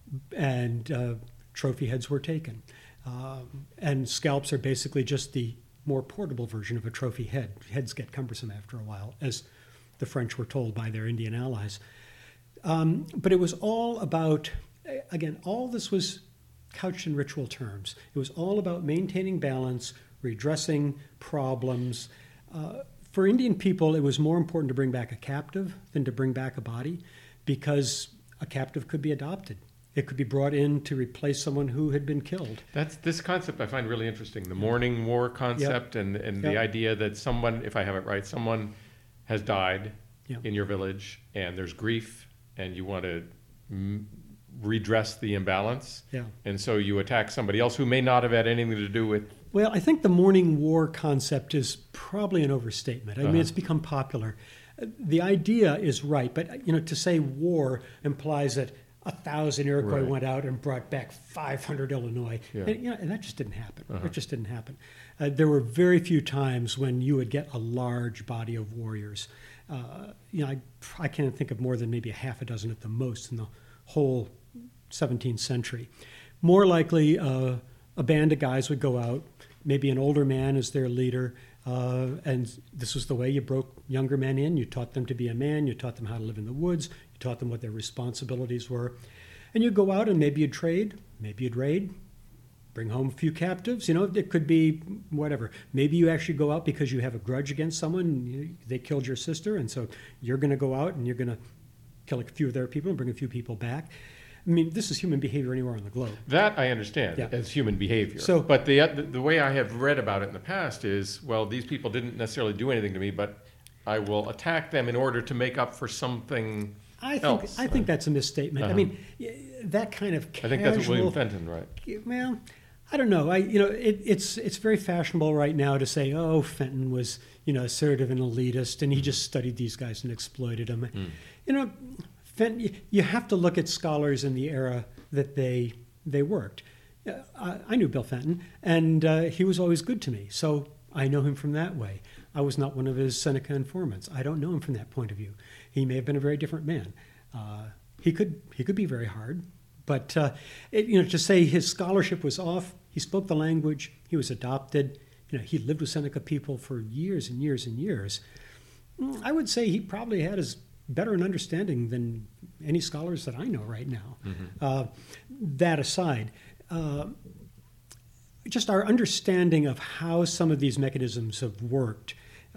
B: and trophy heads were taken. And scalps are basically just the more portable version of a trophy head. Heads get cumbersome after a while, as the French were told by their Indian allies. But it was all about, again, all this was couched in ritual terms. It was all about maintaining balance, redressing problems. For Indian people, it was more important to bring back a captive than to bring back a body, because a captive could be adopted. It could be brought in to replace someone who had been killed.
A: This concept I find really interesting, the mourning war concept.
B: Yep.
A: and the idea that someone, if I have it right, someone has died in your village and there's grief and you want to redress the imbalance.
B: Yeah.
A: And so you attack somebody else who may not have had anything to do with.
B: Well, I think the mourning war concept is probably an overstatement. I mean, it's become popular. The idea is right, but to say war implies that 1,000 Iroquois went out and brought back 500 Illinois.
A: Yeah.
B: And that just didn't happen. It just didn't happen. There were very few times when you would get a large body of warriors. I can't think of more than maybe a half a dozen at the most in the whole 17th century. More likely, a band of guys would go out, maybe an older man as their leader, and this was the way you broke younger men in. You taught them to be a man. You taught them how to live in the woods. You taught them what their responsibilities were. And you'd go out and maybe you'd trade, maybe you'd raid, bring home a few captives. It could be whatever. Maybe you actually go out because you have a grudge against someone. They killed your sister, and so you're going to go out and you're going to kill a few of their people and bring a few people back. This is human behavior anywhere on the globe.
A: That I understand as human behavior. But the way I have read about it in the past is, well, these people didn't necessarily do anything to me, but I will attack them in order to make up for something else.
B: I think that's a misstatement. I mean, that kind of casual.
A: I think that's what William Fenton, right?
B: Well, I don't know. It's very fashionable right now to say, oh, Fenton was sort of an elitist, and he just studied these guys and exploited them. Fenton. You have to look at scholars in the era that they worked. I knew Bill Fenton, and he was always good to me, so I know him from that way. I was not one of his Seneca informants. I don't know him from that point of view. He may have been a very different man. He could be very hard, but to say his scholarship was off, he spoke the language, he was adopted, he lived with Seneca people for years and years and years. I would say he probably had as better an understanding than any scholars that I know right now. That aside, just our understanding of how some of these mechanisms have worked.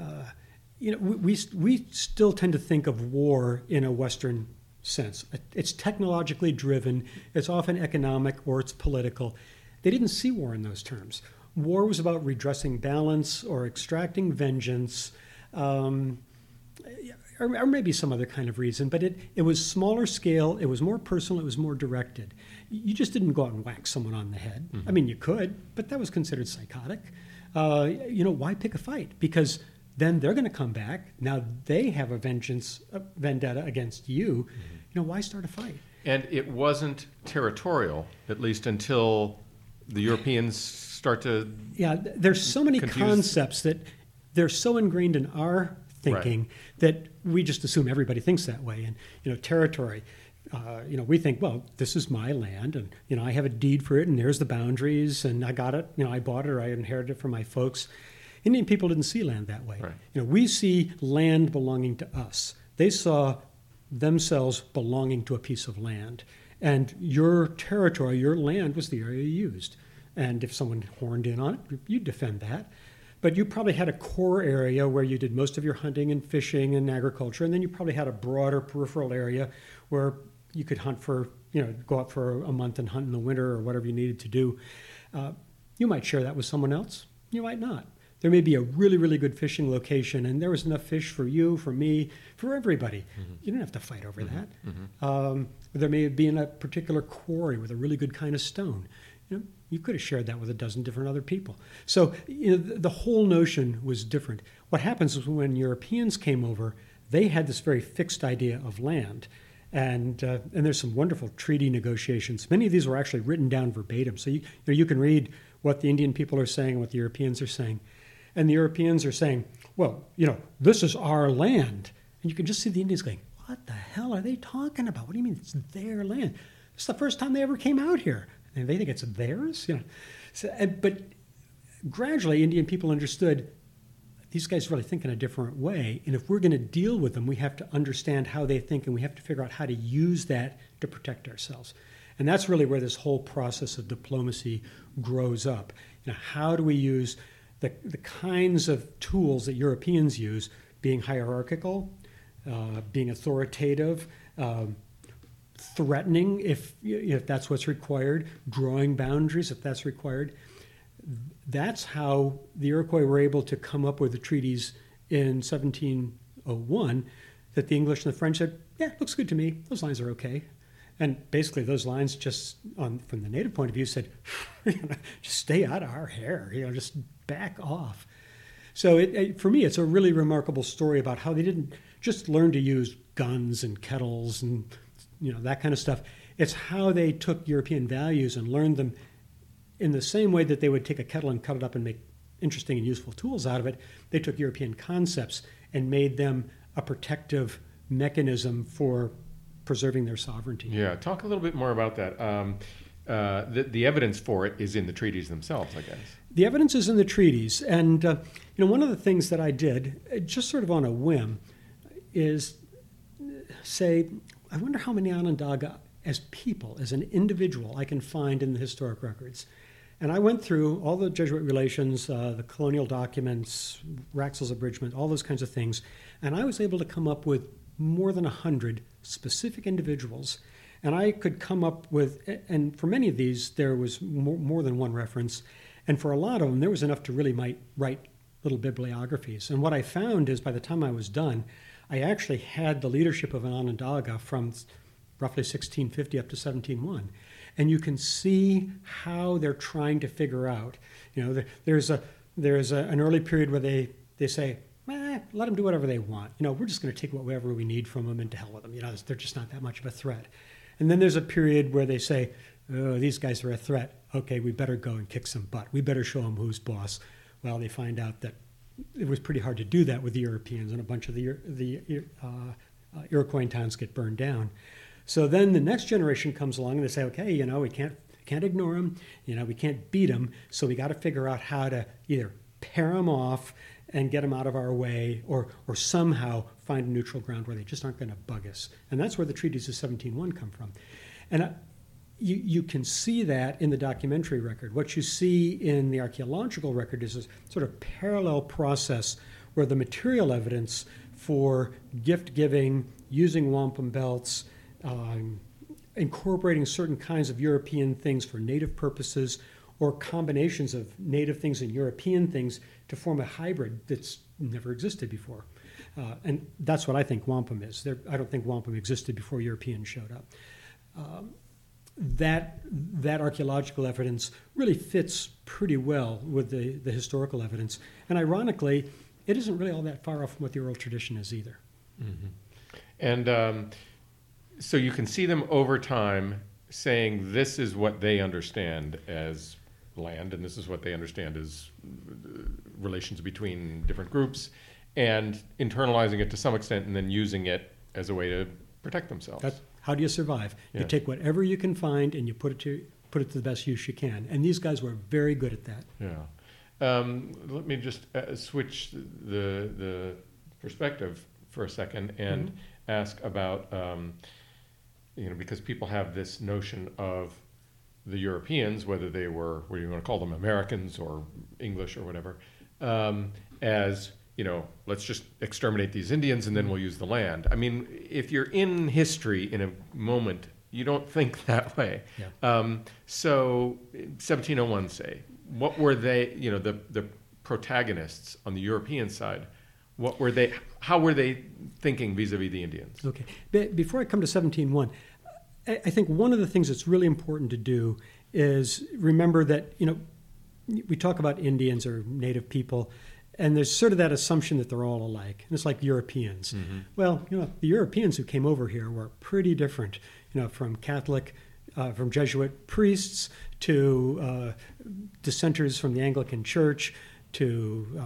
B: We still tend to think of war in a Western sense. It's technologically driven. It's often economic or it's political. They didn't see war in those terms. War was about redressing balance or extracting vengeance, or maybe some other kind of reason. But it was smaller scale. It was more personal. It was more directed. You just didn't go out and whack someone on the head. I mean, you could, but that was considered psychotic. Why pick a fight? Because then they're going to come back. Now they have a vendetta against you. Why start a fight?
A: And it wasn't territorial, at least until the Europeans start to.
B: Yeah, there's so many concepts that they're so ingrained in our thinking that we just assume everybody thinks that way. And territory. We think, well, this is my land, and I have a deed for it, and there's the boundaries, and I got it. I bought it, or I inherited it from my folks. Indian people didn't see land that way.
A: Right.
B: We see land belonging to us. They saw themselves belonging to a piece of land, and your territory, your land, was the area you used. And if someone horned in on it, you'd defend that. But you probably had a core area where you did most of your hunting and fishing and agriculture, and then you probably had a broader peripheral area where you could hunt for, go out for a month and hunt in the winter or whatever you needed to do. You might share that with someone else. You might not. There may be a really, really good fishing location, and there was enough fish for you, for me, for everybody. You didn't have to fight over that. There may be in a particular quarry with a really good kind of stone. You could have shared that with a dozen different other people. So the whole notion was different. What happens is when Europeans came over, they had this very fixed idea of land. And there's some wonderful treaty negotiations. Many of these were actually written down verbatim. So you can read what the Indian people are saying and what the Europeans are saying. And the Europeans are saying, well, this is our land. And you can just see the Indians going, what the hell are they talking about? What do you mean it's their land? It's the first time they ever came out here. And they think it's theirs? But gradually, Indian people understood these guys really think in a different way. And if we're going to deal with them, we have to understand how they think, and we have to figure out how to use that to protect ourselves. And that's really where this whole process of diplomacy grows up. How do we use the kinds of tools that Europeans use, being hierarchical, being authoritative, threatening if that's what's required, drawing boundaries if that's required. That's how the Iroquois were able to come up with the treaties in 1701 that the English and the French said, yeah, looks good to me. Those lines are okay. And basically those lines just, from the native point of view, said, just stay out of our hair, just back off. So for me, it's a really remarkable story about how they didn't just learn to use guns and kettles and that kind of stuff. It's how they took European values and learned them in the same way that they would take a kettle and cut it up and make interesting and useful tools out of it. They took European concepts and made them a protective mechanism for preserving their sovereignty.
A: Yeah, talk a little bit more about that. The evidence for it is in the treaties themselves, I guess.
B: The evidence is in the treaties. And one of the things that I did, just sort of on a whim, is say, I wonder how many Onondaga as people, as an individual, I can find in the historic records. And I went through all the Jesuit relations, the colonial documents, Raxel's abridgment, all those kinds of things. And I was able to come up with more than 100 specific individuals. And I could come up with, and for many of these, there was more than one reference. And for a lot of them, there was enough to really write little bibliographies. And what I found is by the time I was done, I actually had the leadership of an Onondaga from roughly 1650 up to 1701. And you can see how they're trying to figure out. There's an early period where they say, let them do whatever they want. We're just going to take whatever we need from them and to hell with them. They're just not that much of a threat. And then there's a period where they say, oh, these guys are a threat. Okay, we better go and kick some butt. We better show them who's boss. Well, they find out that it was pretty hard to do that with the Europeans, and a bunch of the Iroquois towns get burned down. So then the next generation comes along and they say, okay, we can't ignore them. We can't beat them. So we got to figure out how to either pair them off and get them out of our way, or somehow find a neutral ground where they just aren't going to bug us. And that's where the treaties of 1701 come from. And you can see that in the documentary record. What you see in the archaeological record is a sort of parallel process where the material evidence for gift giving, using wampum belts, incorporating certain kinds of European things for native purposes, or combinations of native things and European things to form a hybrid that's never existed before. And that's what I think wampum is. I don't think wampum existed before Europeans showed up. That archaeological evidence really fits pretty well with the historical evidence. And ironically, it isn't really all that far off from what the oral tradition is either.
A: Mm-hmm. And so you can see them over time saying this is what they understand as land, and this is what they understand as relations between different groups, and internalizing it to some extent and then using it as a way to protect themselves.
B: How do you survive?
A: Yeah.
B: You take whatever you can find and you put it to the best use you can. And these guys were very good at that.
A: Yeah. Let me just switch the perspective for a second and ask about, because people have this notion of the Europeans, whether they were, what do you want to call them, Americans or English or whatever, as, let's just exterminate these Indians and then we'll use the land. I mean, if you're in history in a moment, you don't think that way. Yeah. So 1701, say, what were they, the protagonists on the European side, how were they thinking vis-a-vis the Indians?
B: Okay. Before I come to 1701, I think one of the things that's really important to do is remember that, we talk about Indians or native people, and there's sort of that assumption that they're all alike. And it's like Europeans. Mm-hmm. Well, the Europeans who came over here were pretty different, from Catholic, from Jesuit priests to dissenters from the Anglican Church to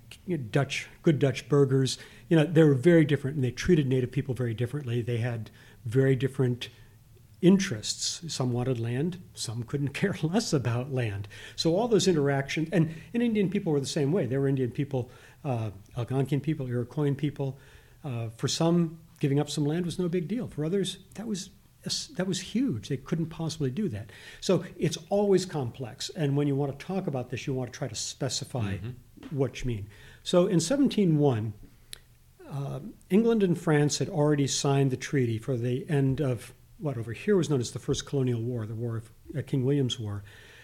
B: good Dutch burghers. They were very different, and they treated native people very differently. They had very different interests. Some wanted land, some couldn't care less about land. So all those interactions, and Indian people were the same way. There were Indian people, Algonquian people, Iroquois people. For some, giving up some land was no big deal. For others, that was huge. They couldn't possibly do that. So it's always complex. And when you want to talk about this, you want to try to specify what you mean. So in 1701, England and France had already signed the treaty for the end of what over here was known as the First Colonial War, the War of King William's War.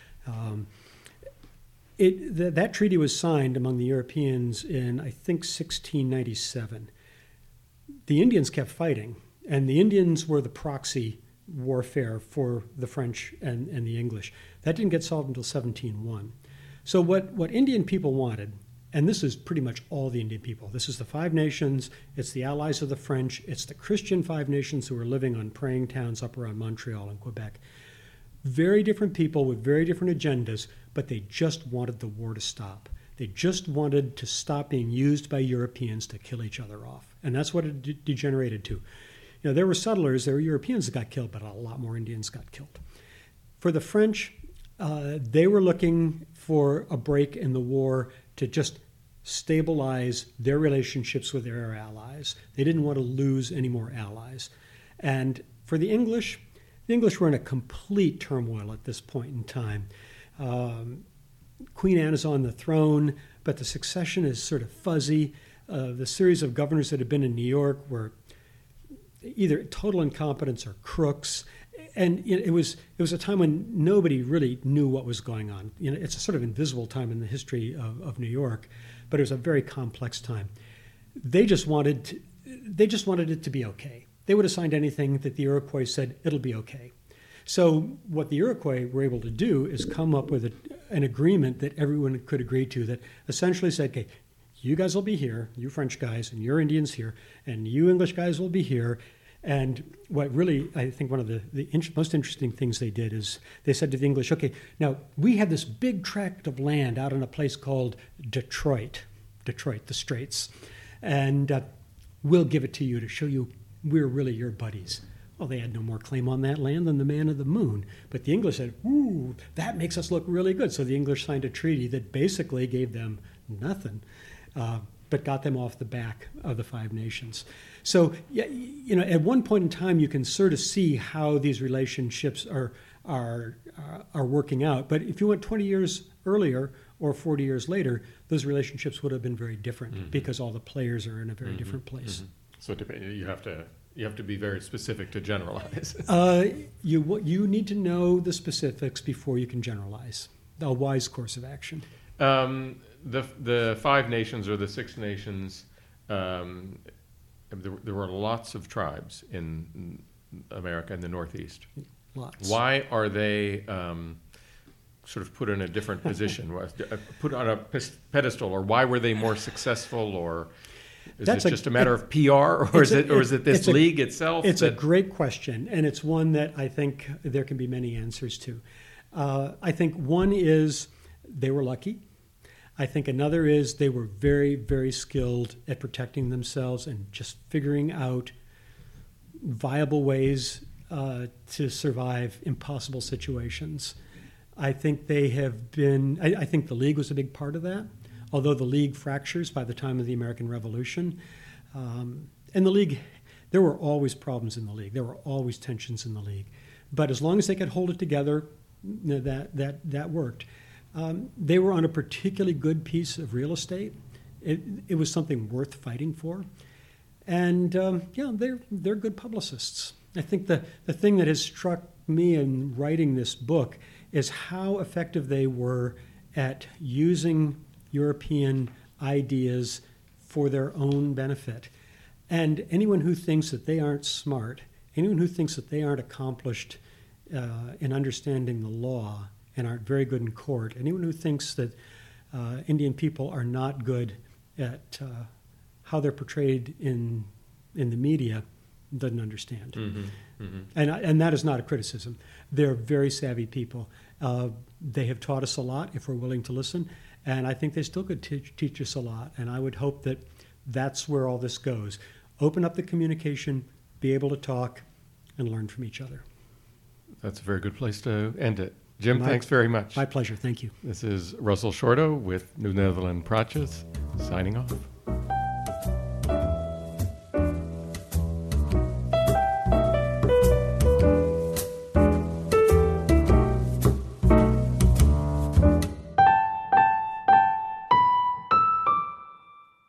B: That treaty was signed among the Europeans in, I think, 1697. The Indians kept fighting, and the Indians were the proxy warfare for the French and the English. That didn't get solved until 1701. So what Indian people wanted, and this is pretty much all the Indian people. This is the Five Nations. It's the allies of the French. It's the Christian Five Nations who are living on praying towns up around Montreal and Quebec. Very different people with very different agendas, but they just wanted the war to stop. They just wanted to stop being used by Europeans to kill each other off. And that's what it degenerated to. There were settlers, there were Europeans that got killed, but a lot more Indians got killed. For the French, they were looking for a break in the war to just stabilize their relationships with their allies. They didn't want to lose any more allies. And for the English were in a complete turmoil at this point in time. Queen Anne is on the throne, but the succession is sort of fuzzy. The series of governors that had been in New York were either total incompetence or crooks. And it was a time when nobody really knew what was going on. It's a sort of invisible time in the history of New York, but it was a very complex time. They just wanted they just wanted it to be okay. They would have signed anything that the Iroquois said, it'll be okay. So what the Iroquois were able to do is come up with an agreement that everyone could agree to that essentially said, okay, you guys will be here, you French guys, and your Indians here, and you English guys will be here. And what really, I think one of the most interesting things they did is they said to the English, okay, now we have this big tract of land out in a place called Detroit, the Straits, and we'll give it to you to show you we're really your buddies. Well, they had no more claim on that land than the man of the moon. But the English said, ooh, that makes us look really good. So the English signed a treaty that basically gave them nothing, but got them off the back of the Five Nations. So, you know, at one point in time, you can sort of see how these relationships are working out. But if you went 20 years earlier or 40 years later, those relationships would have been very different because all the players are in a very different place.
A: So you have to be very specific to generalize.
B: You need to know the specifics before you can generalize. A wise course of action.
A: The Five Nations or the Six Nations, there were lots of tribes in America in the Northeast.
B: Lots.
A: Why are they sort of put in a different position, put on a pedestal, or why were they more successful, or is it just a matter of PR, or is it this league itself?
B: It's a great question, and it's one that I think there can be many answers to. I think one is they were lucky. I think another is they were very, very skilled at protecting themselves and just figuring out viable ways to survive impossible situations. I think they have been, I think the League was a big part of that, although the League fractures by the time of the American Revolution. And the League, there were always problems in the League. There were always tensions in the League. But as long as they could hold it together, that worked. They were on a particularly good piece of real estate. It was something worth fighting for. And, they're good publicists. I think the thing that has struck me in writing this book is how effective they were at using European ideas for their own benefit. And anyone who thinks that they aren't smart, anyone who thinks that they aren't accomplished in understanding the law and aren't very good in court, anyone who thinks that Indian people are not good at how they're portrayed in the media doesn't understand. And that is not a criticism. They're very savvy people. They have taught us a lot if we're willing to listen, and I think they still could teach us a lot. And I would hope that that's where all this goes. Open up the communication, be able to talk, and learn from each other.
A: That's a very good place to end it. Jim, thanks very much.
B: My pleasure. Thank you.
A: This is Russell Shorto with New Netherland Praatjes, signing off.